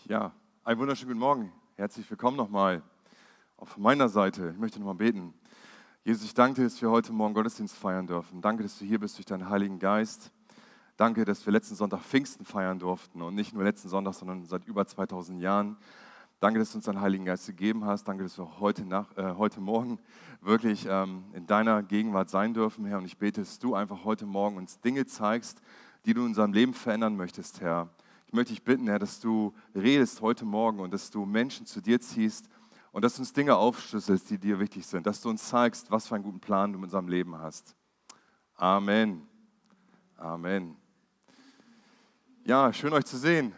Ja, einen wunderschönen guten Morgen. Herzlich willkommen nochmal. Auch von meiner Seite. Ich möchte nochmal beten. Jesus, ich danke dir, dass wir heute Morgen Gottesdienst feiern dürfen. Danke, dass du hier bist durch deinen Heiligen Geist. Danke, dass wir letzten Sonntag Pfingsten feiern durften. Und nicht nur letzten Sonntag, sondern seit über 2000 Jahren. Danke, dass du uns deinen Heiligen Geist gegeben hast. Danke, dass wir auch heute Morgen wirklich in deiner Gegenwart sein dürfen, Herr. Und ich bete, dass du einfach heute Morgen uns Dinge zeigst, die du in unserem Leben verändern möchtest, Herr. Ich möchte dich bitten, Herr, dass du redest heute Morgen und dass du Menschen zu dir ziehst und dass du uns Dinge aufschlüsselst, die dir wichtig sind, dass du uns zeigst, was für einen guten Plan du mit unserem Leben hast. Amen. Amen. Ja, schön euch zu sehen.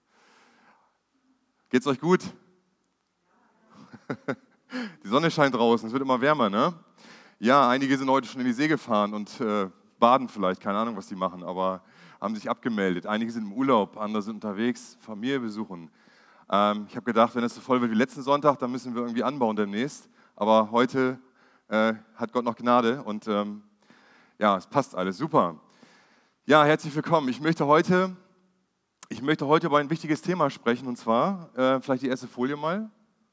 Geht's euch gut? Die Sonne scheint draußen, es wird immer wärmer, ne? Ja, einige sind heute schon in die See gefahren und baden vielleicht, keine Ahnung, was die machen, aber haben sich abgemeldet. Einige sind im Urlaub, andere sind unterwegs, Familie besuchen. Ich habe gedacht, wenn es so voll wird wie letzten Sonntag, dann müssen wir irgendwie anbauen demnächst. Aber heute hat Gott noch Gnade und ja, es passt alles, super. Ja, herzlich willkommen. Ich möchte heute über ein wichtiges Thema sprechen und zwar, vielleicht die erste Folie mal.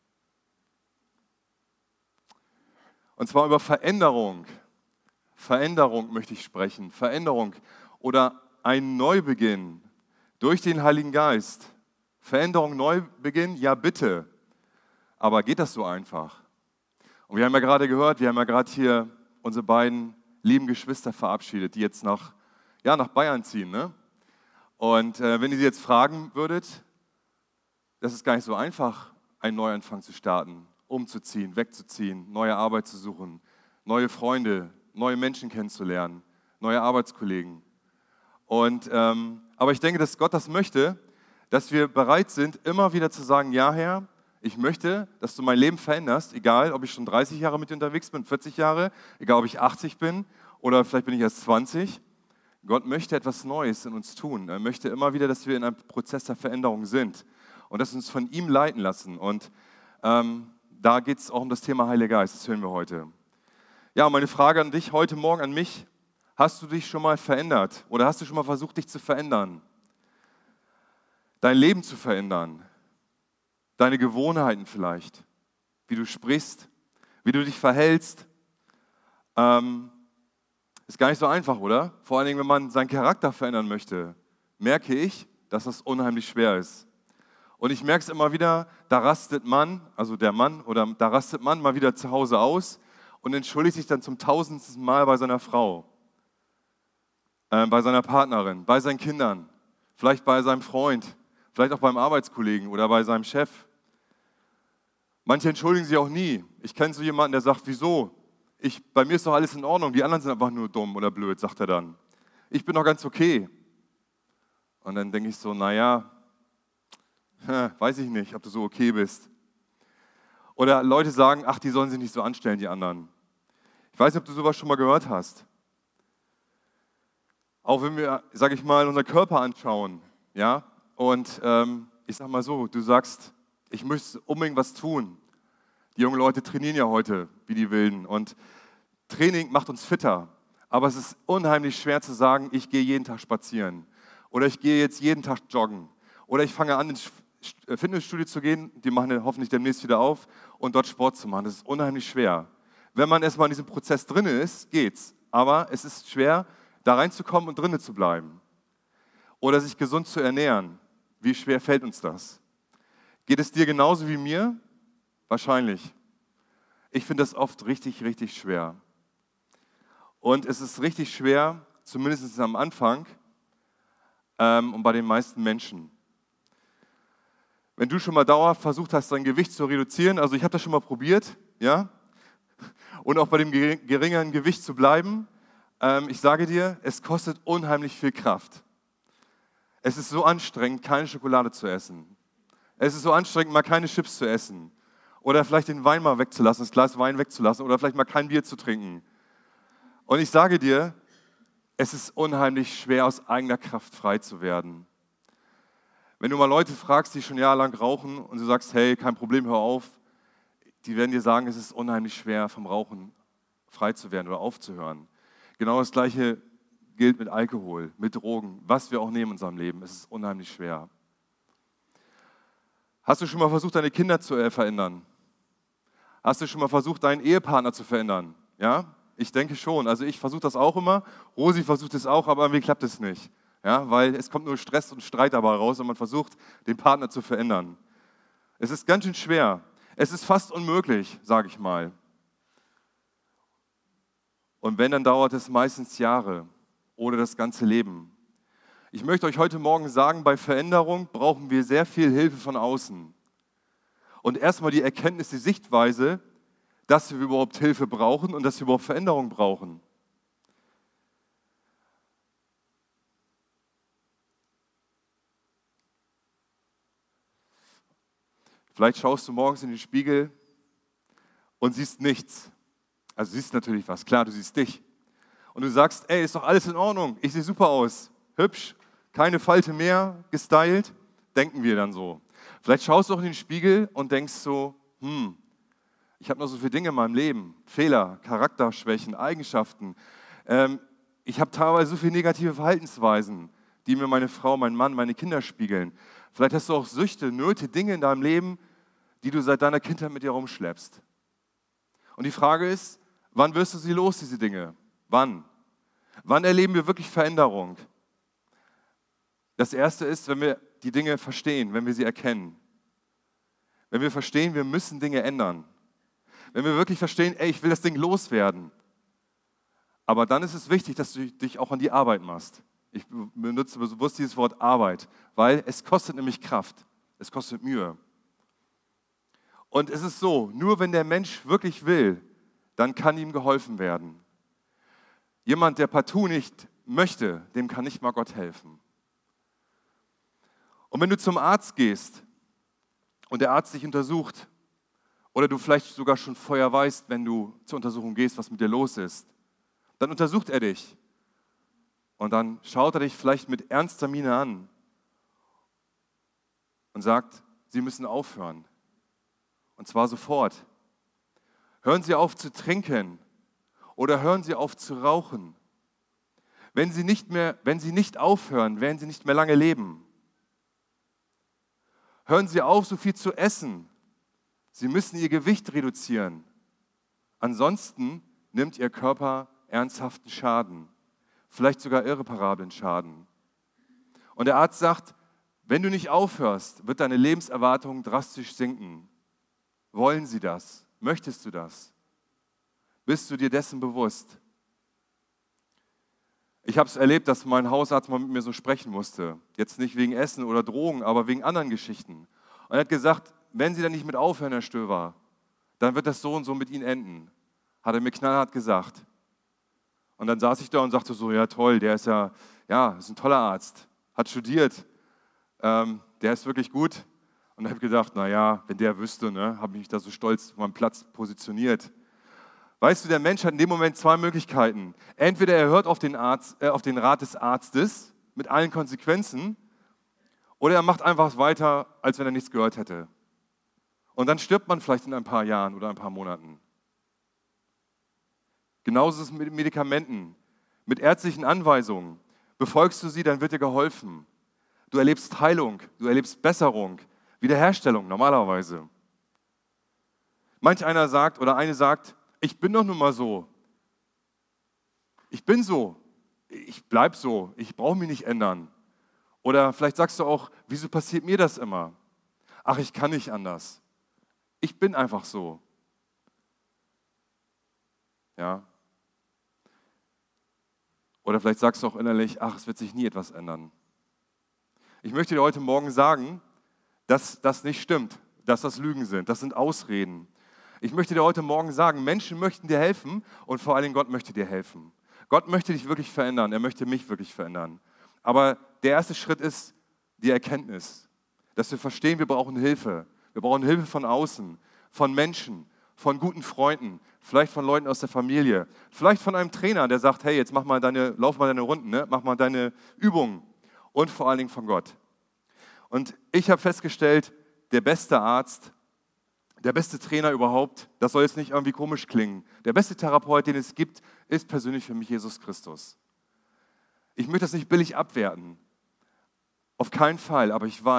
Und zwar über Veränderung. Veränderung möchte ich sprechen. Veränderung oder ein Neubeginn durch den Heiligen Geist. Veränderung, Neubeginn, ja bitte. Aber geht das so einfach? Und wir haben ja gerade gehört, wir haben ja gerade hier unsere beiden lieben Geschwister verabschiedet, die jetzt nach Bayern ziehen. Ne? Und wenn ihr sie jetzt fragen würdet, das ist gar nicht so einfach, einen Neuanfang zu starten, umzuziehen, wegzuziehen, neue Arbeit zu suchen, neue Freunde, neue Menschen kennenzulernen, neue Arbeitskollegen. Aber ich denke, dass Gott das möchte, dass wir bereit sind, immer wieder zu sagen, ja Herr, ich möchte, dass du mein Leben veränderst, egal ob ich schon 30 Jahre mit dir unterwegs bin, 40 Jahre, egal ob ich 80 bin oder vielleicht bin ich erst 20. Gott möchte etwas Neues in uns tun. Er möchte immer wieder, dass wir in einem Prozess der Veränderung sind und dass wir uns von ihm leiten lassen. Und da geht es auch um das Thema Heiliger Geist, das hören wir heute. Ja, meine Frage an dich heute Morgen, an mich: Hast du dich schon mal verändert oder hast du schon mal versucht, dich zu verändern? Dein Leben zu verändern, deine Gewohnheiten vielleicht, wie du sprichst, wie du dich verhältst. Ist gar nicht so einfach, oder? Vor allen Dingen, wenn man seinen Charakter verändern möchte, merke ich, dass das unheimlich schwer ist. Und ich merke es immer wieder, da rastet man, also der Mann, oder da rastet man mal wieder zu Hause aus und entschuldigt sich dann zum 1000. Mal bei seiner Frau, bei seiner Partnerin, bei seinen Kindern, vielleicht bei seinem Freund, vielleicht auch beim Arbeitskollegen oder bei seinem Chef. Manche entschuldigen sich auch nie. Ich kenne so jemanden, der sagt, wieso? Bei mir ist doch alles in Ordnung, die anderen sind einfach nur dumm oder blöd, sagt er dann. Ich bin doch ganz okay. Und dann denke ich so, naja, weiß ich nicht, ob du so okay bist. Oder Leute sagen, ach, die sollen sich nicht so anstellen, die anderen. Ich weiß nicht, ob du sowas schon mal gehört hast. Auch wenn wir, sage ich mal, unseren Körper anschauen, ja, und ich sage mal so, du sagst, ich möchte unbedingt was tun. Die jungen Leute trainieren ja heute wie die Wilden und Training macht uns fitter, aber es ist unheimlich schwer zu sagen, ich gehe jeden Tag spazieren oder ich gehe jetzt jeden Tag joggen oder ich fange an, ins Fitnessstudio zu gehen, die machen ja hoffentlich demnächst wieder auf und dort Sport zu machen. Das ist unheimlich schwer. Wenn man erstmal in diesem Prozess drin ist, geht's, aber es ist schwer, da reinzukommen und drinnen zu bleiben. Oder sich gesund zu ernähren. Wie schwer fällt uns das? Geht es dir genauso wie mir? Wahrscheinlich. Ich finde das oft richtig, richtig schwer. Und es ist richtig schwer, zumindest am Anfang und bei den meisten Menschen. Wenn du schon mal dauerhaft versucht hast, dein Gewicht zu reduzieren, also ich habe das schon mal probiert, ja, und auch bei dem geringeren Gewicht zu bleiben, ich sage dir, es kostet unheimlich viel Kraft. Es ist so anstrengend, keine Schokolade zu essen. Es ist so anstrengend, mal keine Chips zu essen. Oder vielleicht den Wein mal wegzulassen, das Glas Wein wegzulassen. Oder vielleicht mal kein Bier zu trinken. Und ich sage dir, es ist unheimlich schwer, aus eigener Kraft frei zu werden. Wenn du mal Leute fragst, die schon jahrelang rauchen und du sagst, hey, kein Problem, hör auf, die werden dir sagen, es ist unheimlich schwer, vom Rauchen frei zu werden oder aufzuhören. Genau das Gleiche gilt mit Alkohol, mit Drogen, was wir auch nehmen in unserem Leben. Es ist unheimlich schwer. Hast du schon mal versucht, deine Kinder zu verändern? Hast du schon mal versucht, deinen Ehepartner zu verändern? Ja, ich denke schon. Also ich versuche das auch immer. Rosi versucht es auch, aber irgendwie klappt es nicht. Ja, weil es kommt nur Stress und Streit dabei raus und man versucht, den Partner zu verändern. Es ist ganz schön schwer. Es ist fast unmöglich, sage ich mal. Und wenn, dann dauert es meistens Jahre oder das ganze Leben. Ich möchte euch heute Morgen sagen, bei Veränderung brauchen wir sehr viel Hilfe von außen. Und erstmal die Erkenntnis, die Sichtweise, dass wir überhaupt Hilfe brauchen und dass wir überhaupt Veränderung brauchen. Vielleicht schaust du morgens in den Spiegel und siehst nichts. Also siehst natürlich was, klar, du siehst dich. Und du sagst, ey, ist doch alles in Ordnung, ich sehe super aus, hübsch, keine Falte mehr, gestylt, denken wir dann so. Vielleicht schaust du auch in den Spiegel und denkst so, ich habe noch so viele Dinge in meinem Leben, Fehler, Charakterschwächen, Eigenschaften. Ich habe teilweise so viele negative Verhaltensweisen, die mir meine Frau, mein Mann, meine Kinder spiegeln. Vielleicht hast du auch Süchte, Nöte, Dinge in deinem Leben, die du seit deiner Kindheit mit dir rumschleppst. Und die Frage ist, wann wirst du sie los, diese Dinge? Wann? Wann erleben wir wirklich Veränderung? Das Erste ist, wenn wir die Dinge verstehen, wenn wir sie erkennen. Wenn wir verstehen, wir müssen Dinge ändern. Wenn wir wirklich verstehen, ey, ich will das Ding loswerden. Aber dann ist es wichtig, dass du dich auch an die Arbeit machst. Ich benutze bewusst dieses Wort Arbeit, weil es kostet nämlich Kraft. Es kostet Mühe. Und es ist so, nur wenn der Mensch wirklich will, dann kann ihm geholfen werden. Jemand, der partout nicht möchte, dem kann nicht mal Gott helfen. Und wenn du zum Arzt gehst und der Arzt dich untersucht, oder du vielleicht sogar schon vorher weißt, wenn du zur Untersuchung gehst, was mit dir los ist, dann untersucht er dich. Und dann schaut er dich vielleicht mit ernster Miene an und sagt, Sie müssen aufhören. Und zwar sofort. Hören Sie auf zu trinken oder hören Sie auf zu rauchen. Wenn Sie nicht aufhören, werden Sie nicht mehr lange leben. Hören Sie auf, so viel zu essen. Sie müssen Ihr Gewicht reduzieren. Ansonsten nimmt Ihr Körper ernsthaften Schaden, vielleicht sogar irreparablen Schaden. Und der Arzt sagt, wenn du nicht aufhörst, wird deine Lebenserwartung drastisch sinken. Wollen Sie das? Möchtest du das? Bist du dir dessen bewusst? Ich habe es erlebt, dass mein Hausarzt mal mit mir so sprechen musste. Jetzt nicht wegen Essen oder Drogen, aber wegen anderen Geschichten. Und er hat gesagt, wenn Sie dann nicht mit aufhören, Herr Stöver, dann wird das so und so mit Ihnen enden. Hat er mir knallhart gesagt. Und dann saß ich da und sagte so, ja toll, der ist ist ein toller Arzt, hat studiert, der ist wirklich gut. Und dann habe ich gedacht, naja, wenn der wüsste, ne, habe ich mich da so stolz auf meinem Platz positioniert. Weißt du, der Mensch hat in dem Moment zwei Möglichkeiten. Entweder er hört auf den Rat des Arztes mit allen Konsequenzen, oder er macht einfach weiter, als wenn er nichts gehört hätte. Und dann stirbt man vielleicht in ein paar Jahren oder ein paar Monaten. Genauso ist es mit Medikamenten, mit ärztlichen Anweisungen. Befolgst du sie, dann wird dir geholfen. Du erlebst Heilung, du erlebst Besserung, Wiederherstellung normalerweise. Manch einer sagt oder eine sagt, ich bin doch nun mal so. Ich bin so. Ich bleib so. Ich brauche mich nicht ändern. Oder vielleicht sagst du auch, wieso passiert mir das immer? Ach, ich kann nicht anders. Ich bin einfach so. Ja. Oder vielleicht sagst du auch innerlich, ach, es wird sich nie etwas ändern. Ich möchte dir heute Morgen sagen, dass das nicht stimmt, dass das Lügen sind, das sind Ausreden. Ich möchte dir heute Morgen sagen, Menschen möchten dir helfen und vor allen Dingen Gott möchte dir helfen. Gott möchte dich wirklich verändern, er möchte mich wirklich verändern. Aber der erste Schritt ist die Erkenntnis, dass wir verstehen, wir brauchen Hilfe. Wir brauchen Hilfe von außen, von Menschen, von guten Freunden, vielleicht von Leuten aus der Familie, vielleicht von einem Trainer, der sagt, hey, jetzt lauf mal deine Runden, ne? Mach mal deine Übungen und vor allen Dingen von Gott. Und ich habe festgestellt, der beste Arzt, der beste Trainer überhaupt, das soll jetzt nicht irgendwie komisch klingen, der beste Therapeut, den es gibt, ist persönlich für mich Jesus Christus. Ich möchte das nicht billig abwerten, auf keinen Fall, aber ich weiß,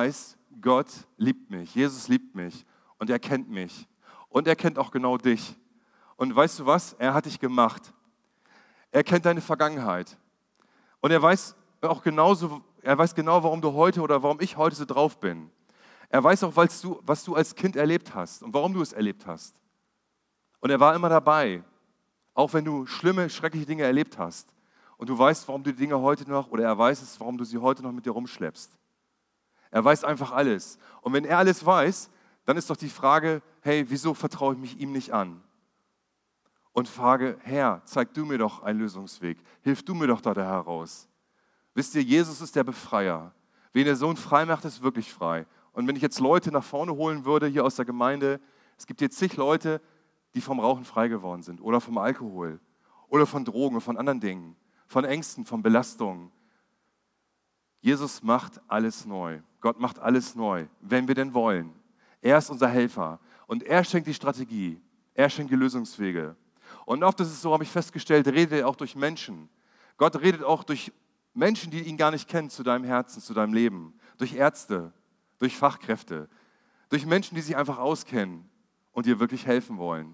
Gott liebt mich, Jesus liebt mich und er kennt mich und er kennt auch genau dich. Und weißt du was? Er hat dich gemacht. Er kennt deine Vergangenheit und er weiß auch genauso, er weiß genau, warum du heute oder warum ich heute so drauf bin. Er weiß auch, was du als Kind erlebt hast und warum du es erlebt hast. Und er war immer dabei, auch wenn du schlimme, schreckliche Dinge erlebt hast. Und du weißt, warum du die Dinge heute noch, oder er weiß es, warum du sie heute noch mit dir rumschleppst. Er weiß einfach alles. Und wenn er alles weiß, dann ist doch die Frage, hey, wieso vertraue ich mich ihm nicht an? Und frage, Herr, zeig du mir doch einen Lösungsweg. Hilf du mir doch da heraus. Wisst ihr, Jesus ist der Befreier. Wen der Sohn frei macht, ist wirklich frei. Und wenn ich jetzt Leute nach vorne holen würde, hier aus der Gemeinde, es gibt jetzt zig Leute, die vom Rauchen frei geworden sind oder vom Alkohol oder von Drogen, von anderen Dingen, von Ängsten, von Belastungen. Jesus macht alles neu. Gott macht alles neu, wenn wir denn wollen. Er ist unser Helfer und er schenkt die Strategie, er schenkt die Lösungswege. Und oft ist es so, habe ich festgestellt, redet er auch durch Menschen. Gott redet auch durch Menschen, die ihn gar nicht kennen, zu deinem Herzen, zu deinem Leben. Durch Ärzte, durch Fachkräfte, durch Menschen, die sich einfach auskennen und dir wirklich helfen wollen.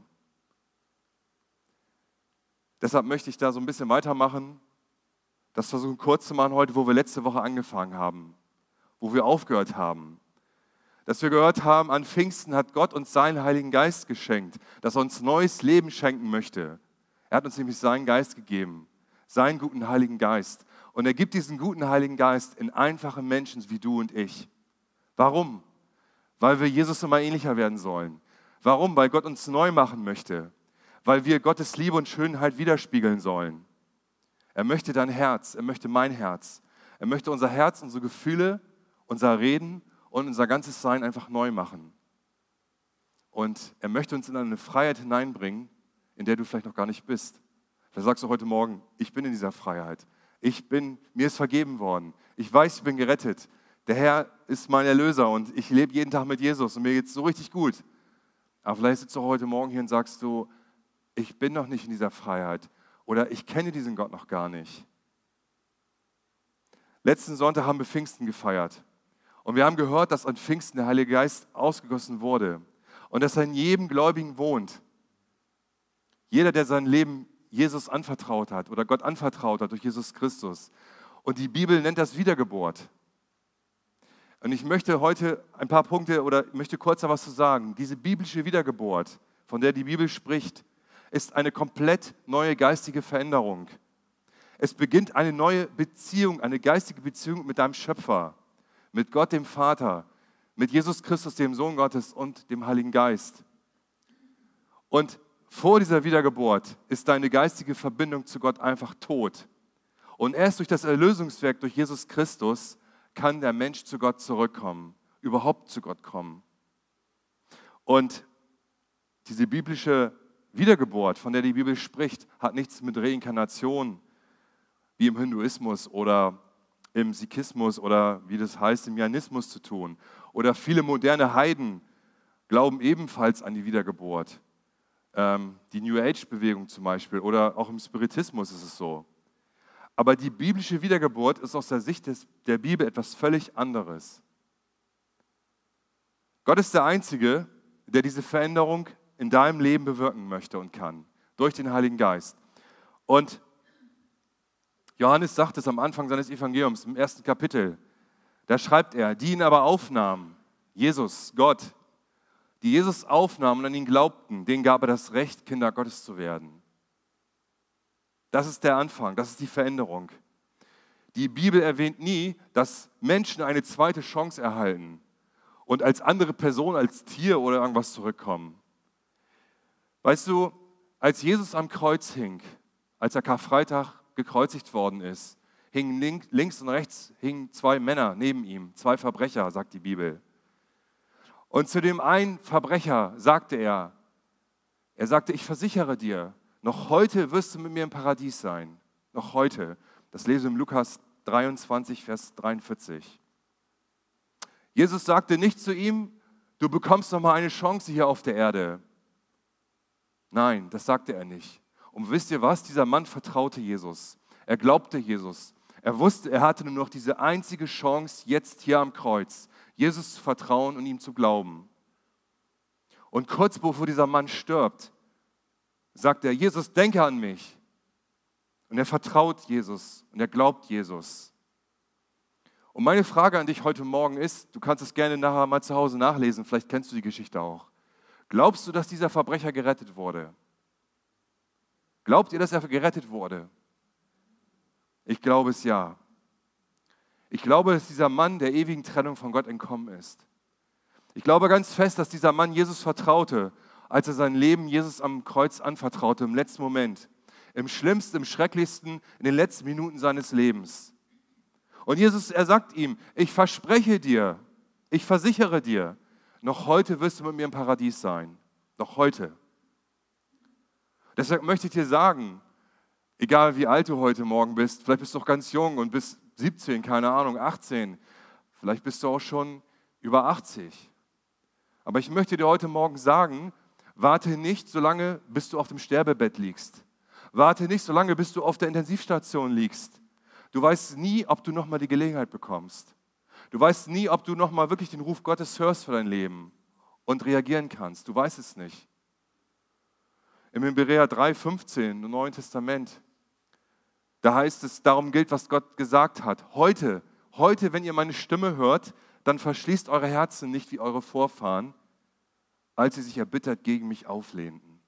Deshalb möchte ich da so ein bisschen weitermachen, das versuchen kurz zu machen heute, wo wir letzte Woche angefangen haben, wo wir aufgehört haben. Dass wir gehört haben, an Pfingsten hat Gott uns seinen Heiligen Geist geschenkt, dass er uns neues Leben schenken möchte. Er hat uns nämlich seinen Geist gegeben, seinen guten Heiligen Geist. Und er gibt diesen guten Heiligen Geist in einfache Menschen wie du und ich. Warum? Weil wir Jesus immer ähnlicher werden sollen. Warum? Weil Gott uns neu machen möchte. Weil wir Gottes Liebe und Schönheit widerspiegeln sollen. Er möchte dein Herz, er möchte mein Herz. Er möchte unser Herz, unsere Gefühle, unser Reden und unser ganzes Sein einfach neu machen. Und er möchte uns in eine Freiheit hineinbringen, in der du vielleicht noch gar nicht bist. Vielleicht sagst du heute Morgen, ich bin in dieser Freiheit. Mir ist vergeben worden. Ich weiß, ich bin gerettet. Der Herr ist mein Erlöser und ich lebe jeden Tag mit Jesus und mir geht es so richtig gut. Aber vielleicht sitzt du heute Morgen hier und sagst du, ich bin noch nicht in dieser Freiheit oder ich kenne diesen Gott noch gar nicht. Letzten Sonntag haben wir Pfingsten gefeiert und wir haben gehört, dass an Pfingsten der Heilige Geist ausgegossen wurde und dass er in jedem Gläubigen wohnt. Jeder, der sein Leben Jesus anvertraut hat oder Gott anvertraut hat durch Jesus Christus. Und die Bibel nennt das Wiedergeburt. Und ich möchte heute ein paar Punkte oder möchte kurz da was zu sagen. Diese biblische Wiedergeburt, von der die Bibel spricht, ist eine komplett neue geistige Veränderung. Es beginnt eine neue Beziehung, eine geistige Beziehung mit deinem Schöpfer, mit Gott dem Vater, mit Jesus Christus, dem Sohn Gottes und dem Heiligen Geist. Und vor dieser Wiedergeburt ist deine geistige Verbindung zu Gott einfach tot. Und erst durch das Erlösungswerk, durch Jesus Christus, kann der Mensch zu Gott zurückkommen, überhaupt zu Gott kommen. Und diese biblische Wiedergeburt, von der die Bibel spricht, hat nichts mit Reinkarnation, wie im Hinduismus oder im Sikhismus oder wie das heißt, im Jainismus zu tun. Oder viele moderne Heiden glauben ebenfalls an die Wiedergeburt. Die New Age-Bewegung zum Beispiel oder auch im Spiritismus ist es so. Aber die biblische Wiedergeburt ist aus der Sicht der Bibel etwas völlig anderes. Gott ist der Einzige, der diese Veränderung in deinem Leben bewirken möchte und kann, durch den Heiligen Geist. Und Johannes sagt es am Anfang seines Evangeliums, im 1. Kapitel, da schreibt er, die ihn aber aufnahmen, Jesus, Gott, die Jesus aufnahmen und an ihn glaubten, denen gab er das Recht, Kinder Gottes zu werden. Das ist der Anfang, das ist die Veränderung. Die Bibel erwähnt nie, dass Menschen eine zweite Chance erhalten und als andere Person, als Tier oder irgendwas zurückkommen. Weißt du, als Jesus am Kreuz hing, als er Karfreitag gekreuzigt worden ist, hingen links und rechts hingen zwei Männer neben ihm, zwei Verbrecher, sagt die Bibel. Und zu dem einen Verbrecher sagte er sagte, ich versichere dir, noch heute wirst du mit mir im Paradies sein. Noch heute. Das lesen wir im Lukas 23, Vers 43. Jesus sagte nicht zu ihm, du bekommst noch mal eine Chance hier auf der Erde. Nein, das sagte er nicht. Und wisst ihr was? Dieser Mann vertraute Jesus. Er glaubte Jesus. Er wusste, er hatte nur noch diese einzige Chance jetzt hier am Kreuz. Jesus zu vertrauen und ihm zu glauben. Und kurz bevor dieser Mann stirbt, sagt er, Jesus, denke an mich. Und er vertraut Jesus und er glaubt Jesus. Und meine Frage an dich heute Morgen ist, du kannst es gerne nachher mal zu Hause nachlesen, vielleicht kennst du die Geschichte auch. Glaubst du, dass dieser Verbrecher gerettet wurde? Glaubt ihr, dass er gerettet wurde? Ich glaube es ja. Ich glaube, dass dieser Mann der ewigen Trennung von Gott entkommen ist. Ich glaube ganz fest, dass dieser Mann Jesus vertraute, als er sein Leben Jesus am Kreuz anvertraute, im letzten Moment. Im schlimmsten, im schrecklichsten, in den letzten Minuten seines Lebens. Und Jesus, er sagt ihm, ich verspreche dir, ich versichere dir, noch heute wirst du mit mir im Paradies sein. Noch heute. Deshalb möchte ich dir sagen, egal wie alt du heute Morgen bist, vielleicht bist du noch ganz jung und bist 17, keine Ahnung, 18, vielleicht bist du auch schon über 80. Aber ich möchte dir heute Morgen sagen, warte nicht so lange, bis du auf dem Sterbebett liegst. Warte nicht so lange, bis du auf der Intensivstation liegst. Du weißt nie, ob du nochmal die Gelegenheit bekommst. Du weißt nie, ob du nochmal wirklich den Ruf Gottes hörst für dein Leben und reagieren kannst. Du weißt es nicht. Im Hebräer 3,15 im Neuen Testament, da heißt es, darum gilt, was Gott gesagt hat. Heute, wenn ihr meine Stimme hört, dann verschließt eure Herzen nicht wie eure Vorfahren, als sie sich erbittert gegen mich auflehnten.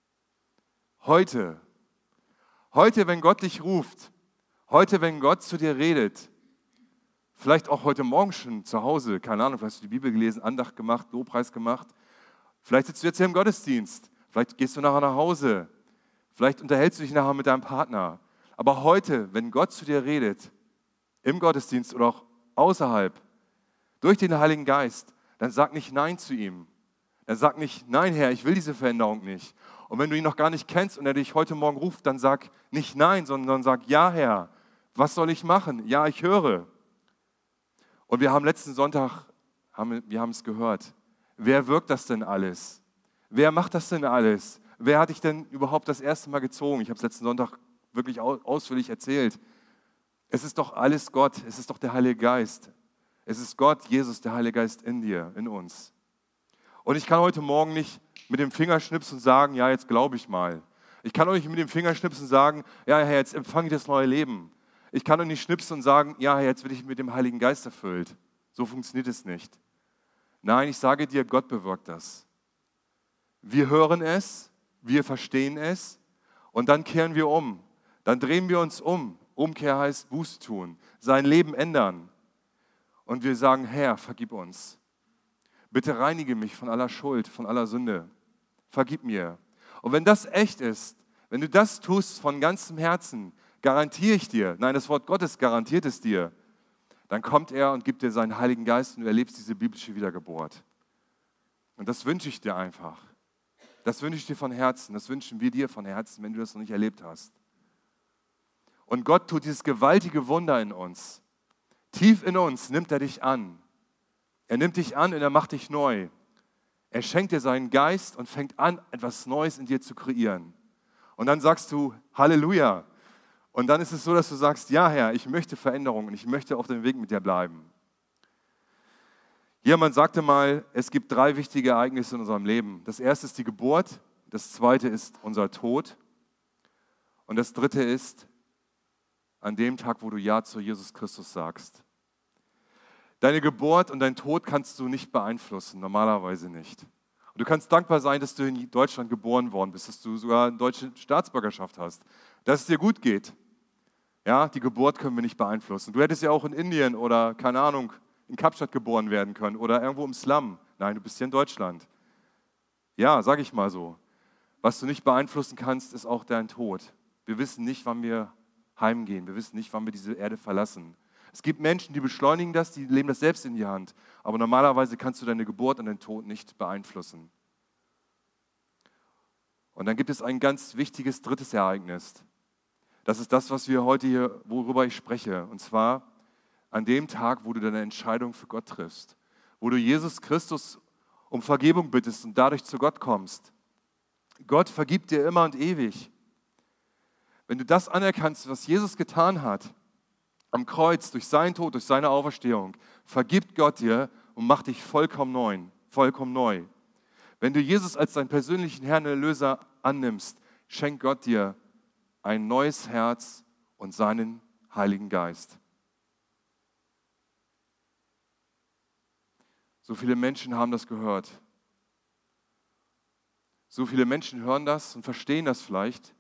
Heute, wenn Gott dich ruft, heute, wenn Gott zu dir redet, vielleicht auch heute Morgen schon zu Hause, keine Ahnung, vielleicht hast du die Bibel gelesen, Andacht gemacht, Lobpreis gemacht, vielleicht sitzt du jetzt hier im Gottesdienst, vielleicht gehst du nachher nach Hause, vielleicht unterhältst du dich nachher mit deinem Partner. Aber heute, wenn Gott zu dir redet, im Gottesdienst oder auch außerhalb, durch den Heiligen Geist, dann sag nicht Nein zu ihm. Dann sag nicht, nein Herr, ich will diese Veränderung nicht. Und wenn du ihn noch gar nicht kennst und er dich heute Morgen ruft, dann sag nicht Nein, sondern sag, ja Herr, was soll ich machen? Ja, ich höre. Und wir haben letzten Sonntag, wir haben es gehört, wer wirkt das denn alles? Wer macht das denn alles? Wer hat dich denn überhaupt das erste Mal gezogen? Ich habe es letzten Sonntag wirklich ausführlich erzählt. Es ist doch alles Gott, es ist doch der Heilige Geist. Es ist Gott, Jesus, der Heilige Geist in dir, in uns. Und ich kann heute Morgen nicht mit dem Fingerschnipsen sagen, ja, jetzt glaube ich mal. Ich kann auch nicht mit dem Fingerschnipsen sagen, ja, Herr, jetzt empfange ich das neue Leben. Ich kann auch nicht schnipsen und sagen, ja, Herr, jetzt werde ich mit dem Heiligen Geist erfüllt. So funktioniert es nicht. Nein, ich sage dir, Gott bewirkt das. Wir hören es, wir verstehen es und dann kehren wir um. Dann drehen wir uns um. Umkehr heißt Buße tun, sein Leben ändern. Und wir sagen, Herr, vergib uns. Bitte reinige mich von aller Schuld, von aller Sünde. Vergib mir. Und wenn das echt ist, wenn du das tust von ganzem Herzen, garantiere ich dir, nein, das Wort Gottes garantiert es dir, dann kommt er und gibt dir seinen Heiligen Geist und du erlebst diese biblische Wiedergeburt. Und das wünsche ich dir einfach. Das wünsche ich dir von Herzen, das wünschen wir dir von Herzen, wenn du das noch nicht erlebt hast. Und Gott tut dieses gewaltige Wunder in uns. Tief in uns nimmt er dich an. Er nimmt dich an und er macht dich neu. Er schenkt dir seinen Geist und fängt an, etwas Neues in dir zu kreieren. Und dann sagst du, Halleluja. Und dann ist es so, dass du sagst, ja Herr, ich möchte Veränderung und ich möchte auf dem Weg mit dir bleiben. Jemand sagte mal, es gibt 3 wichtige Ereignisse in unserem Leben. Das erste ist die Geburt, das zweite ist unser Tod und das dritte ist an dem Tag, wo du Ja zu Jesus Christus sagst. Deine Geburt und dein Tod kannst du nicht beeinflussen, normalerweise nicht. Und du kannst dankbar sein, dass du in Deutschland geboren worden bist, dass du sogar eine deutsche Staatsbürgerschaft hast, dass es dir gut geht. Ja, die Geburt können wir nicht beeinflussen. Du hättest ja auch in Indien oder, keine Ahnung, in Kapstadt geboren werden können oder irgendwo im Slum. Nein, du bist hier in Deutschland. Ja, sag ich mal so. Was du nicht beeinflussen kannst, ist auch dein Tod. Wir wissen nicht, wann wir heimgehen. Wir wissen nicht, wann wir diese Erde verlassen. Es gibt Menschen, die beschleunigen das, die leben das selbst in die Hand. Aber normalerweise kannst du deine Geburt und deinen Tod nicht beeinflussen. Und dann gibt es ein ganz wichtiges drittes Ereignis. Das ist das, was wir heute hier, worüber ich spreche. Und zwar an dem Tag, wo du deine Entscheidung für Gott triffst. Wo du Jesus Christus um Vergebung bittest und dadurch zu Gott kommst. Gott vergibt dir immer und ewig. Wenn du das anerkannst, was Jesus getan hat, am Kreuz, durch seinen Tod, durch seine Auferstehung, vergibt Gott dir und macht dich vollkommen neu. Vollkommen neu. Wenn du Jesus als deinen persönlichen Herrn und Erlöser annimmst, schenkt Gott dir ein neues Herz und seinen Heiligen Geist. So viele Menschen haben das gehört. So viele Menschen hören das und verstehen das vielleicht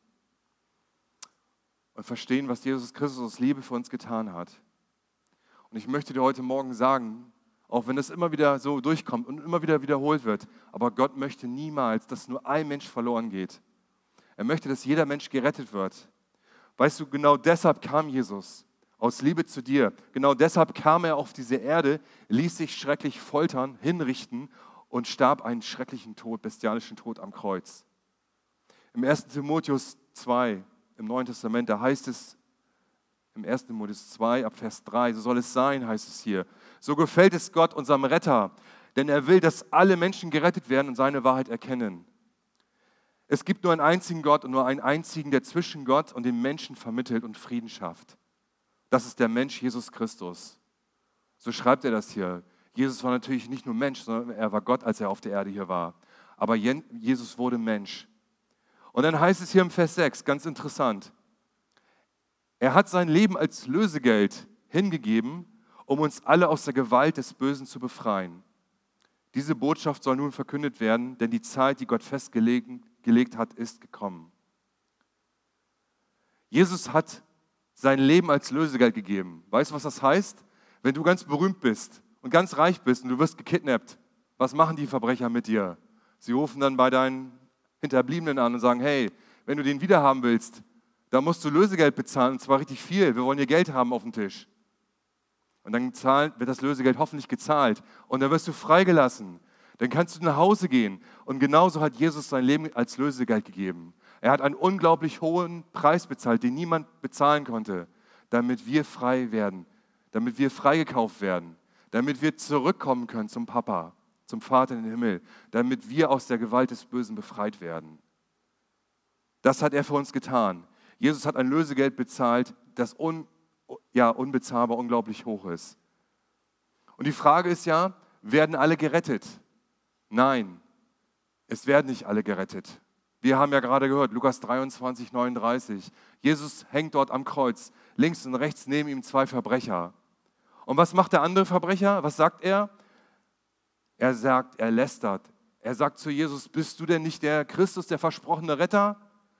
und verstehen, was Jesus Christus aus Liebe für uns getan hat. Und ich möchte dir heute Morgen sagen, auch wenn das immer wieder so durchkommt und immer wieder wiederholt wird, aber Gott möchte niemals, dass nur ein Mensch verloren geht. Er möchte, dass jeder Mensch gerettet wird. Weißt du, genau deshalb kam Jesus, aus Liebe zu dir. Genau deshalb kam er auf diese Erde, ließ sich schrecklich foltern, hinrichten und starb einen schrecklichen Tod, bestialischen Tod am Kreuz. Im 1. Timotheus 2, im Neuen Testament, da heißt es, im 1. Timotheus 2, ab Vers 3, so soll es sein, heißt es hier. So gefällt es Gott, unserem Retter, denn er will, dass alle Menschen gerettet werden und seine Wahrheit erkennen. Es gibt nur einen einzigen Gott und nur einen einzigen, der zwischen Gott und den Menschen vermittelt und Frieden schafft. Das ist der Mensch Jesus Christus. So schreibt er das hier. Jesus war natürlich nicht nur Mensch, sondern er war Gott, als er auf der Erde hier war. Aber Jesus wurde Mensch. Und dann heißt es hier im Vers 6, ganz interessant, er hat sein Leben als Lösegeld hingegeben, um uns alle aus der Gewalt des Bösen zu befreien. Diese Botschaft soll nun verkündet werden, denn die Zeit, die Gott festgelegt hat, ist gekommen. Jesus hat sein Leben als Lösegeld gegeben. Weißt du, was das heißt? Wenn du ganz berühmt bist und ganz reich bist und du wirst gekidnappt, was machen die Verbrecher mit dir? Sie rufen dann bei deinen Hinterbliebenen an und sagen, hey, wenn du den wiederhaben willst, dann musst du Lösegeld bezahlen, und zwar richtig viel. Wir wollen hier Geld haben auf dem Tisch. Und dann wird das Lösegeld hoffentlich gezahlt. Und dann wirst du freigelassen. Dann kannst du nach Hause gehen. Und genauso hat Jesus sein Leben als Lösegeld gegeben. Er hat einen unglaublich hohen Preis bezahlt, den niemand bezahlen konnte, damit wir frei werden, damit wir freigekauft werden, damit wir zurückkommen können zum Papa, zum Vater in den Himmel, damit wir aus der Gewalt des Bösen befreit werden. Das hat er für uns getan. Jesus hat ein Lösegeld bezahlt, das unbezahlbar, unglaublich hoch ist. Und die Frage ist ja, werden alle gerettet? Nein, es werden nicht alle gerettet. Wir haben ja gerade gehört, Lukas 23, 39. Jesus hängt dort am Kreuz. Links und rechts neben ihm 2 Verbrecher. Und was macht der andere Verbrecher? Was sagt er? Er lästert. Er sagt zu Jesus, bist du denn nicht der Christus, der versprochene Retter?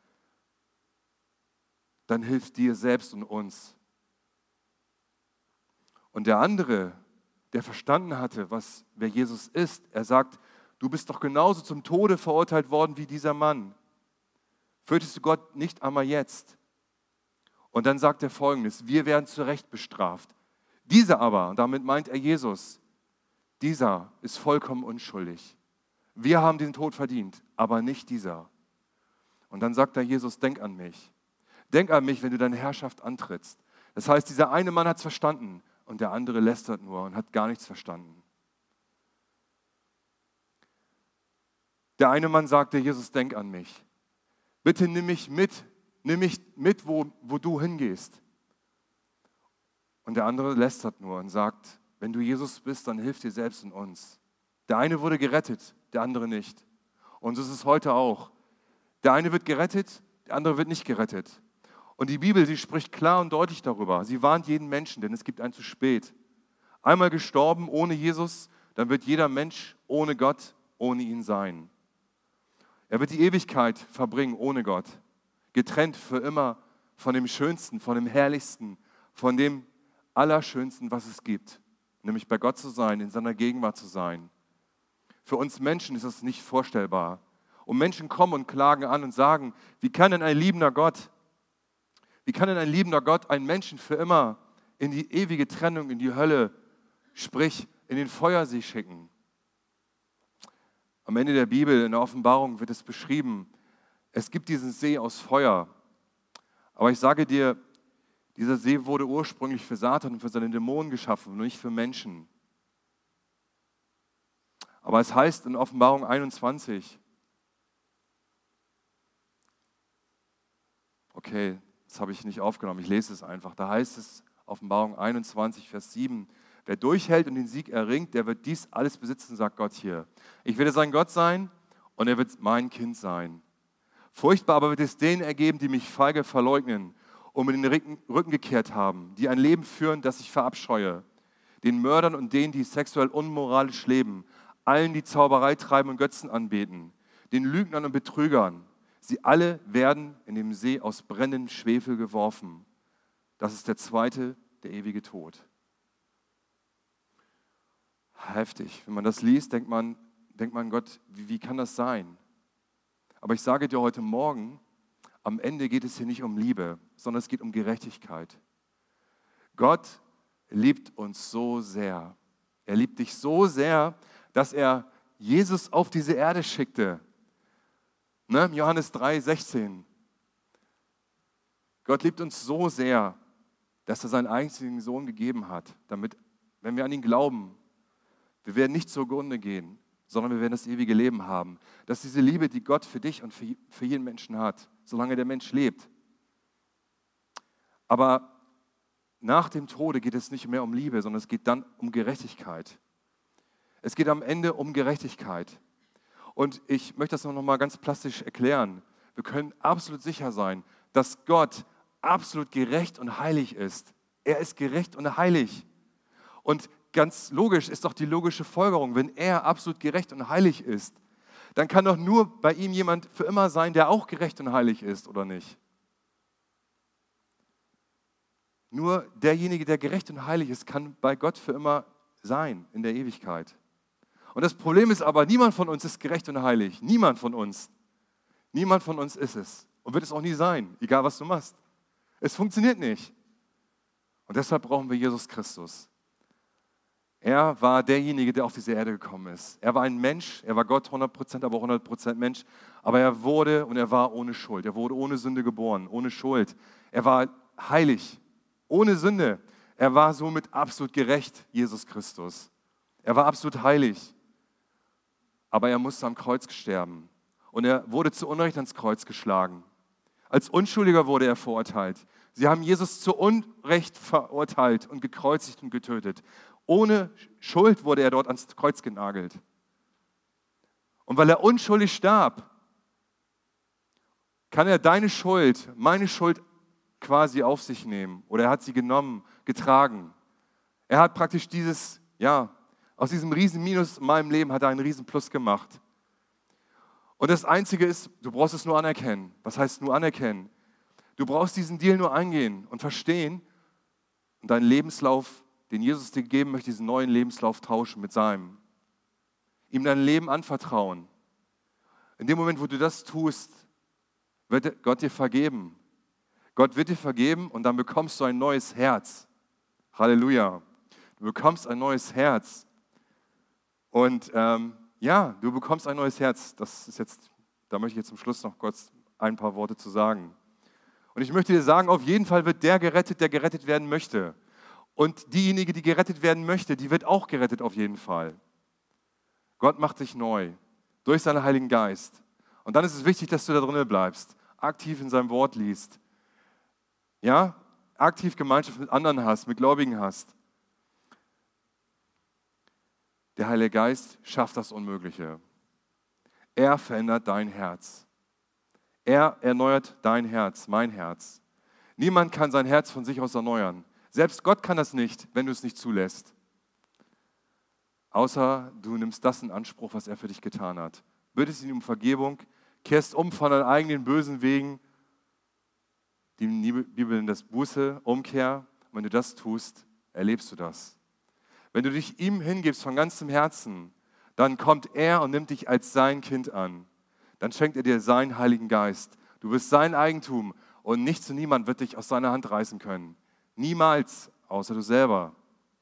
Dann hilf dir selbst und uns. Und der andere, der verstanden hatte, wer Jesus ist, er sagt, du bist doch genauso zum Tode verurteilt worden wie dieser Mann. Fürchtest du Gott nicht einmal jetzt? Und dann sagt er Folgendes, wir werden zu Recht bestraft. Dieser aber, und damit meint er Jesus, dieser ist vollkommen unschuldig. Wir haben den Tod verdient, aber nicht dieser. Und dann sagt er Jesus, denk an mich. Denk an mich, wenn du deine Herrschaft antrittst. Das heißt, dieser eine Mann hat es verstanden und der andere lästert nur und hat gar nichts verstanden. Der eine Mann sagte, Jesus, denk an mich. Bitte nimm mich mit, wo du hingehst. Und der andere lästert nur und sagt, wenn du Jesus bist, dann hilf dir selbst und uns. Der eine wurde gerettet, der andere nicht. Und so ist es heute auch. Der eine wird gerettet, der andere wird nicht gerettet. Und die Bibel, sie spricht klar und deutlich darüber. Sie warnt jeden Menschen, denn es gibt ein zu spät. Einmal gestorben ohne Jesus, dann wird jeder Mensch ohne Gott, ohne ihn sein. Er wird die Ewigkeit verbringen ohne Gott, getrennt für immer von dem Schönsten, von dem Herrlichsten, von dem Allerschönsten, was es gibt, nämlich bei Gott zu sein, in seiner Gegenwart zu sein. Für uns Menschen ist das nicht vorstellbar. Und Menschen kommen und klagen an und sagen, wie kann denn ein liebender Gott einen Menschen für immer in die ewige Trennung, in die Hölle, sprich in den Feuersee schicken? Am Ende der Bibel, in der Offenbarung, wird es beschrieben, es gibt diesen See aus Feuer. Aber ich sage dir, dieser See wurde ursprünglich für Satan und für seine Dämonen geschaffen und nicht für Menschen. Aber es heißt in Offenbarung 21, okay, das habe ich nicht aufgenommen, ich lese es einfach. Da heißt es, Offenbarung 21, Vers 7, Wer durchhält und den Sieg erringt, der wird dies alles besitzen, sagt Gott hier. Ich werde sein Gott sein und er wird mein Kind sein. Furchtbar aber wird es denen ergeben, die mich feige verleugnen und mir den Rücken gekehrt haben, die ein Leben führen, das ich verabscheue. Den Mördern und denen, die sexuell unmoralisch leben, allen, die Zauberei treiben und Götzen anbeten, den Lügnern und Betrügern. Sie alle werden in dem See aus brennendem Schwefel geworfen. Das ist der zweite, der ewige Tod. Heftig. Wenn man das liest, denkt man Gott, wie kann das sein? Aber ich sage dir heute Morgen, am Ende geht es hier nicht um Liebe, sondern es geht um Gerechtigkeit. Gott liebt uns so sehr. Er liebt dich so sehr, dass er Jesus auf diese Erde schickte. Ne? Johannes 3,16. Gott liebt uns so sehr, dass er seinen einzigen Sohn gegeben hat, damit, wenn wir an ihn glauben, wir werden nicht zugrunde gehen, sondern wir werden das ewige Leben haben. Das ist diese Liebe, die Gott für dich und für jeden Menschen hat, solange der Mensch lebt. Aber nach dem Tode geht es nicht mehr um Liebe, sondern es geht dann um Gerechtigkeit. Es geht am Ende um Gerechtigkeit. Und ich möchte das noch mal ganz plastisch erklären. Wir können absolut sicher sein, dass Gott absolut gerecht und heilig ist. Er ist gerecht und heilig. Und ganz logisch ist doch die logische Folgerung, wenn er absolut gerecht und heilig ist, dann kann doch nur bei ihm jemand für immer sein, der auch gerecht und heilig ist, oder nicht? Nur derjenige, der gerecht und heilig ist, kann bei Gott für immer sein, in der Ewigkeit. Und das Problem ist aber, niemand von uns ist gerecht und heilig. Niemand von uns. Niemand von uns ist es. Und wird es auch nie sein, egal was du machst. Es funktioniert nicht. Und deshalb brauchen wir Jesus Christus. Er war derjenige, der auf diese Erde gekommen ist. Er war ein Mensch, er war Gott 100%, aber auch 100% Mensch. Aber er wurde und er war ohne Schuld. Er wurde ohne Sünde geboren, ohne Schuld. Er war heilig, ohne Sünde. Er war somit absolut gerecht, Jesus Christus. Er war absolut heilig. Aber er musste am Kreuz sterben. Und er wurde zu Unrecht ans Kreuz geschlagen. Als Unschuldiger wurde er verurteilt. Sie haben Jesus zu Unrecht verurteilt und gekreuzigt und getötet. Ohne Schuld wurde er dort ans Kreuz genagelt. Und weil er unschuldig starb, kann er deine Schuld, meine Schuld quasi auf sich nehmen. Oder er hat sie genommen, getragen. Er hat praktisch aus diesem riesen Minus in meinem Leben hat er einen riesen Plus gemacht. Und das Einzige ist, du brauchst es nur anerkennen. Was heißt nur anerkennen? Du brauchst diesen Deal nur eingehen und verstehen und deinen Lebenslauf, den Jesus dir geben möchte, diesen neuen Lebenslauf tauschen mit seinem. Ihm dein Leben anvertrauen. In dem Moment, wo du das tust, wird Gott dir vergeben. Gott wird dir vergeben und dann bekommst du ein neues Herz. Halleluja. Du bekommst ein neues Herz. Und du bekommst ein neues Herz. Da möchte ich jetzt zum Schluss noch kurz ein paar Worte zu sagen. Und ich möchte dir sagen, auf jeden Fall wird der gerettet werden möchte. Und diejenige, die gerettet werden möchte, die wird auch gerettet auf jeden Fall. Gott macht dich neu durch seinen Heiligen Geist. Und dann ist es wichtig, dass du da drinnen bleibst, aktiv in seinem Wort liest. Ja, aktiv Gemeinschaft mit anderen hast, mit Gläubigen hast. Der Heilige Geist schafft das Unmögliche. Er verändert dein Herz. Er erneuert dein Herz, mein Herz. Niemand kann sein Herz von sich aus erneuern. Selbst Gott kann das nicht, wenn du es nicht zulässt. Außer du nimmst das in Anspruch, was er für dich getan hat. Bittest ihn um Vergebung, kehrst um von deinen eigenen bösen Wegen. Die Bibel nennt das Buße, Umkehr. Und wenn du das tust, erlebst du das. Wenn du dich ihm hingibst von ganzem Herzen, dann kommt er und nimmt dich als sein Kind an. Dann schenkt er dir seinen Heiligen Geist. Du wirst sein Eigentum und nichts und niemand wird dich aus seiner Hand reißen können. Niemals, außer du selber.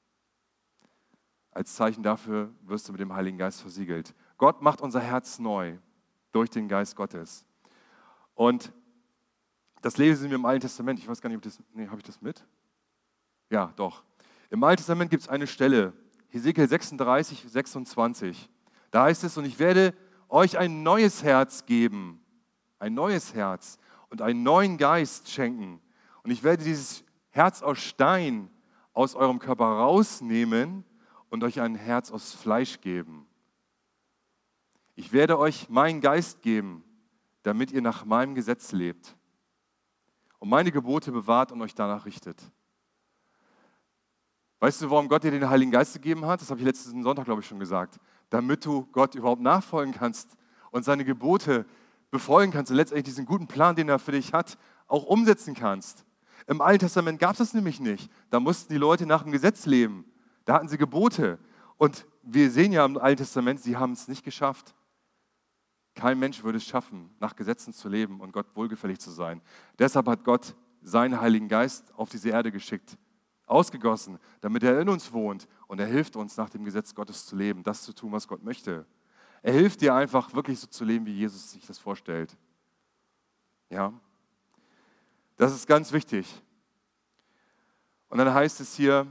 Als Zeichen dafür wirst du mit dem Heiligen Geist versiegelt. Gott macht unser Herz neu durch den Geist Gottes. Und das lesen wir im Alten Testament. Ich weiß gar nicht, habe ich das mit? Ja, doch. Im Alten Testament gibt es eine Stelle, Hesekiel 36, 26. Da heißt es, und ich werde euch ein neues Herz geben, ein neues Herz und einen neuen Geist schenken. Und ich werde dieses Herz aus Stein aus eurem Körper rausnehmen und euch ein Herz aus Fleisch geben. Ich werde euch meinen Geist geben, damit ihr nach meinem Gesetz lebt und meine Gebote bewahrt und euch danach richtet. Weißt du, warum Gott dir den Heiligen Geist gegeben hat? Das habe ich letzten Sonntag, glaube ich, schon gesagt. Damit du Gott überhaupt nachfolgen kannst und seine Gebote befolgen kannst und letztendlich diesen guten Plan, den er für dich hat, auch umsetzen kannst. Im Alten Testament gab es das nämlich nicht. Da mussten die Leute nach dem Gesetz leben. Da hatten sie Gebote. Und wir sehen ja im Alten Testament, sie haben es nicht geschafft. Kein Mensch würde es schaffen, nach Gesetzen zu leben und Gott wohlgefällig zu sein. Deshalb hat Gott seinen Heiligen Geist auf diese Erde geschickt, ausgegossen, damit er in uns wohnt und er hilft uns, nach dem Gesetz Gottes zu leben, das zu tun, was Gott möchte. Er hilft dir einfach, wirklich so zu leben, wie Jesus sich das vorstellt. Ja, das ist ganz wichtig. Und dann heißt es hier,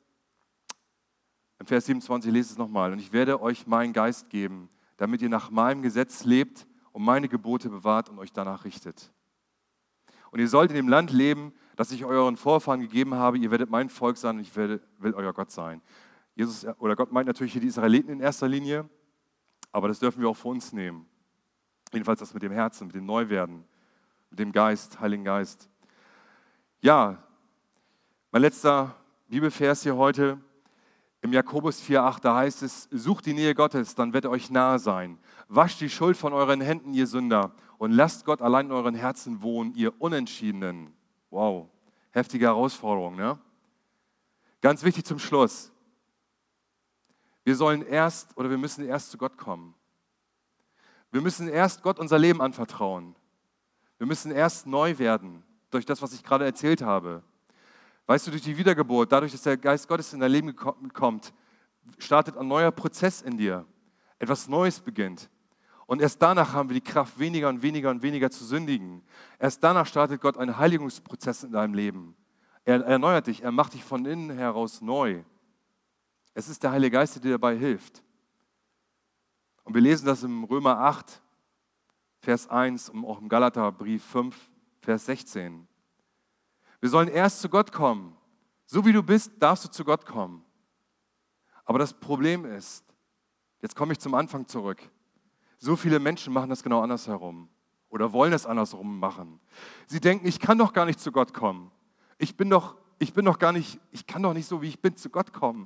im Vers 27, ich lese es nochmal, und ich werde euch meinen Geist geben, damit ihr nach meinem Gesetz lebt und meine Gebote bewahrt und euch danach richtet. Und ihr sollt in dem Land leben, das ich euren Vorfahren gegeben habe. Ihr werdet mein Volk sein und ich will euer Gott sein. Jesus oder Gott meint natürlich hier die Israeliten in erster Linie, aber das dürfen wir auch für uns nehmen. Jedenfalls das mit dem Herzen, mit dem Neuwerden, mit dem Geist, Heiligen Geist. Ja, mein letzter Bibelvers hier heute. Im Jakobus 4,8, da heißt es, sucht die Nähe Gottes, dann wird er euch nahe sein. Wascht die Schuld von euren Händen, ihr Sünder, und lasst Gott allein in euren Herzen wohnen, ihr Unentschiedenen. Wow, heftige Herausforderung, ne? Ganz wichtig zum Schluss. Wir müssen erst zu Gott kommen. Wir müssen erst Gott unser Leben anvertrauen. Wir müssen erst neu werden, durch das, was ich gerade erzählt habe. Weißt du, durch die Wiedergeburt, dadurch, dass der Geist Gottes in dein Leben kommt, startet ein neuer Prozess in dir. Etwas Neues beginnt. Und erst danach haben wir die Kraft, weniger und weniger und weniger zu sündigen. Erst danach startet Gott einen Heiligungsprozess in deinem Leben. Er erneuert dich, er macht dich von innen heraus neu. Es ist der Heilige Geist, der dir dabei hilft. Und wir lesen das im Römer 8, Vers 1 und auch im Galaterbrief 5, Vers 16. Wir sollen erst zu Gott kommen. So wie du bist, darfst du zu Gott kommen. Aber das Problem ist, jetzt komme ich zum Anfang zurück, so viele Menschen machen das genau andersherum oder wollen das andersherum machen. Sie denken, ich kann doch gar nicht zu Gott kommen. Ich kann doch nicht so, wie ich bin, zu Gott kommen.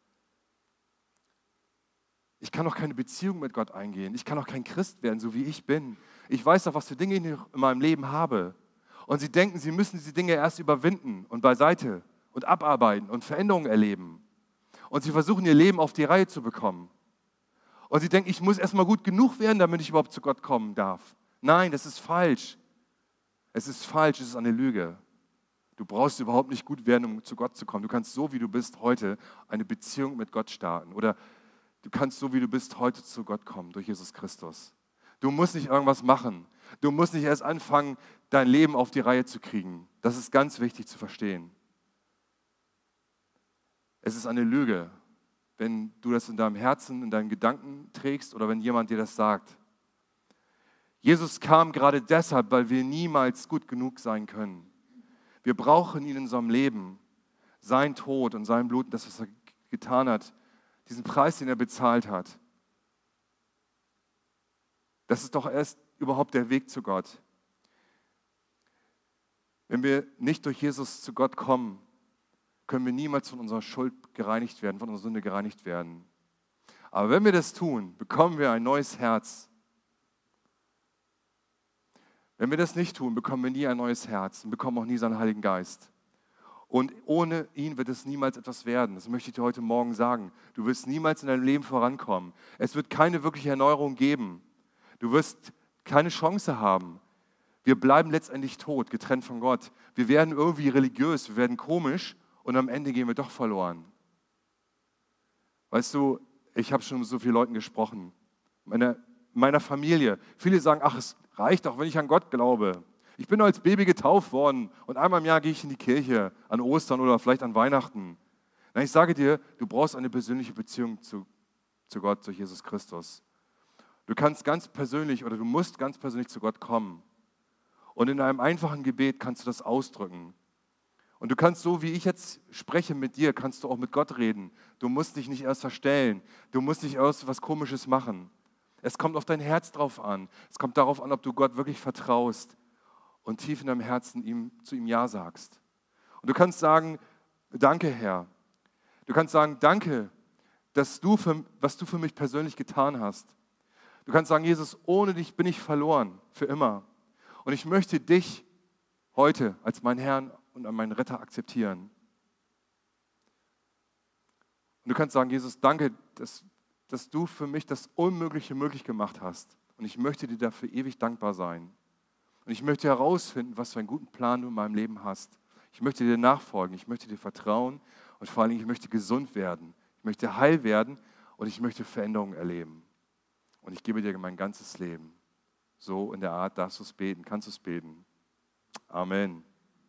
Ich kann doch keine Beziehung mit Gott eingehen. Ich kann doch kein Christ werden, so wie ich bin. Ich weiß doch, was für Dinge ich in meinem Leben habe. Und sie denken, sie müssen diese Dinge erst überwinden und beiseite und abarbeiten und Veränderungen erleben. Und sie versuchen, ihr Leben auf die Reihe zu bekommen. Und sie denken, ich muss erstmal gut genug werden, damit ich überhaupt zu Gott kommen darf. Nein, das ist falsch. Es ist falsch, es ist eine Lüge. Du brauchst überhaupt nicht gut werden, um zu Gott zu kommen. Du kannst so, wie du bist, heute eine Beziehung mit Gott starten. Oder du kannst so, wie du bist, heute zu Gott kommen, durch Jesus Christus. Du musst nicht irgendwas machen. Du musst nicht erst anfangen, dein Leben auf die Reihe zu kriegen. Das ist ganz wichtig zu verstehen. Es ist eine Lüge, wenn du das in deinem Herzen, in deinen Gedanken trägst oder wenn jemand dir das sagt. Jesus kam gerade deshalb, weil wir niemals gut genug sein können. Wir brauchen ihn in unserem Leben. Sein Tod und sein Blut, das, was er getan hat, diesen Preis, den er bezahlt hat. Das ist doch erst überhaupt der Weg zu Gott. Wenn wir nicht durch Jesus zu Gott kommen, können wir niemals von unserer Schuld gereinigt werden, von unserer Sünde gereinigt werden. Aber wenn wir das tun, bekommen wir ein neues Herz. Wenn wir das nicht tun, bekommen wir nie ein neues Herz und bekommen auch nie seinen Heiligen Geist. Und ohne ihn wird es niemals etwas werden. Das möchte ich dir heute Morgen sagen. Du wirst niemals in deinem Leben vorankommen. Es wird keine wirkliche Erneuerung geben. Du wirst keine Chance haben. Wir bleiben letztendlich tot, getrennt von Gott. Wir werden irgendwie religiös, wir werden komisch und am Ende gehen wir doch verloren. Weißt du, ich habe schon mit so vielen Leuten gesprochen. Meiner Familie. Viele sagen, ach, es reicht doch, wenn ich an Gott glaube. Ich bin als Baby getauft worden und einmal im Jahr gehe ich in die Kirche, an Ostern oder vielleicht an Weihnachten. Nein, ich sage dir, du brauchst eine persönliche Beziehung zu Gott, zu Jesus Christus. Du kannst ganz persönlich oder du musst ganz persönlich zu Gott kommen. Und in einem einfachen Gebet kannst du das ausdrücken. Und du kannst so, wie ich jetzt spreche mit dir, kannst du auch mit Gott reden. Du musst dich nicht erst verstellen. Du musst nicht erst was Komisches machen. Es kommt auf dein Herz drauf an. Es kommt darauf an, ob du Gott wirklich vertraust und tief in deinem Herzen zu ihm Ja sagst. Und du kannst sagen, danke Herr. Du kannst sagen, danke, was du für mich persönlich getan hast. Du kannst sagen, Jesus, ohne dich bin ich verloren, für immer. Und ich möchte dich heute als meinen Herrn und meinen Retter akzeptieren. Und du kannst sagen, Jesus, danke, dass du für mich das Unmögliche möglich gemacht hast. Und ich möchte dir dafür ewig dankbar sein. Und ich möchte herausfinden, was für einen guten Plan du in meinem Leben hast. Ich möchte dir nachfolgen, ich möchte dir vertrauen und vor allem, ich möchte gesund werden. Ich möchte heil werden und ich möchte Veränderungen erleben. Und ich gebe dir mein ganzes Leben. So in der Art darfst du es beten, kannst du es beten. Amen.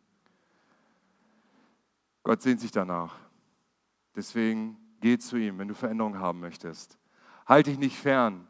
Gott sehnt sich danach. Deswegen geh zu ihm, wenn du Veränderungen haben möchtest. Halt dich nicht fern.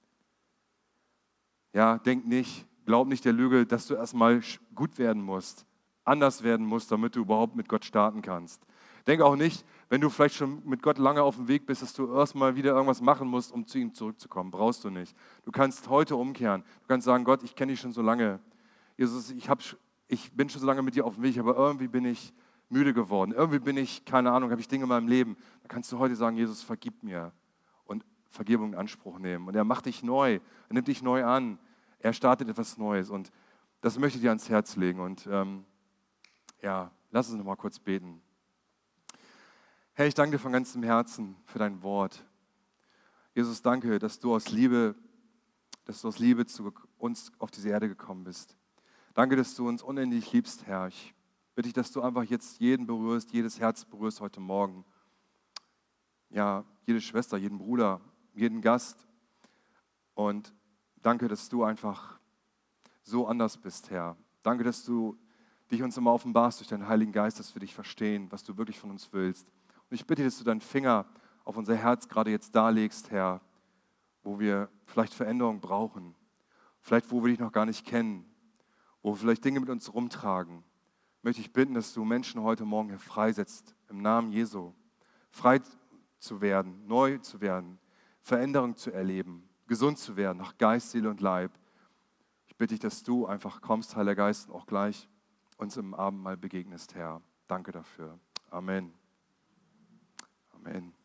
Ja, glaub nicht der Lüge, dass du erstmal gut werden musst, anders werden musst, damit du überhaupt mit Gott starten kannst. Denk auch nicht, wenn du vielleicht schon mit Gott lange auf dem Weg bist, dass du erstmal wieder irgendwas machen musst, um zu ihm zurückzukommen. Brauchst du nicht. Du kannst heute umkehren. Du kannst sagen, Gott, ich kenne dich schon so lange. Jesus, ich bin schon so lange mit dir auf dem Weg, aber irgendwie bin ich müde geworden. Irgendwie bin ich, keine Ahnung, habe ich Dinge in meinem Leben. Da kannst du heute sagen, Jesus, vergib mir und Vergebung in Anspruch nehmen. Und er macht dich neu, er nimmt dich neu an. Er startet etwas Neues und das möchte ich dir ans Herz legen. Und lass uns noch mal kurz beten. Herr, ich danke dir von ganzem Herzen für dein Wort. Jesus, danke, dass du aus Liebe zu uns auf diese Erde gekommen bist. Danke, dass du uns unendlich liebst, Herr. Ich bitte dich, dass du einfach jetzt jeden berührst, jedes Herz berührst heute Morgen. Ja, jede Schwester, jeden Bruder, jeden Gast. Und danke, dass du einfach so anders bist, Herr. Danke, dass du dich uns immer offenbarst durch deinen Heiligen Geist, dass wir dich verstehen, was du wirklich von uns willst. Und ich bitte, dass du deinen Finger auf unser Herz gerade jetzt darlegst, Herr, wo wir vielleicht Veränderung brauchen, vielleicht wo wir dich noch gar nicht kennen, wo wir vielleicht Dinge mit uns rumtragen. Möchte ich bitten, dass du Menschen heute Morgen hier freisetzt, im Namen Jesu, frei zu werden, neu zu werden, Veränderung zu erleben, gesund zu werden, nach Geist, Seele und Leib. Ich bitte dich, dass du einfach kommst, Heiliger Geist, und auch gleich uns im Abendmahl begegnest, Herr. Danke dafür. Amen. Amen.